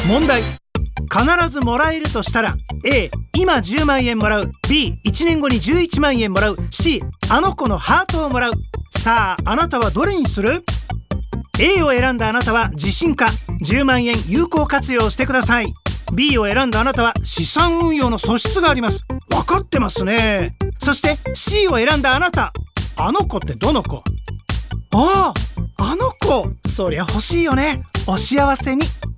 問題。必ずもらえるとしたら A、今10万円もらう。 B、1年後に11万円もらう。 C、あの子のハートをもらう。さあ、あなたはどれにする？ A を選んだあなたは自信家、10万円有効活用してください。 B を選んだあなたは資産運用の素質があります。分かってますね。そして C を選んだあなた、あの子ってどの子？あの子、そりゃ欲しいよね。お幸せに。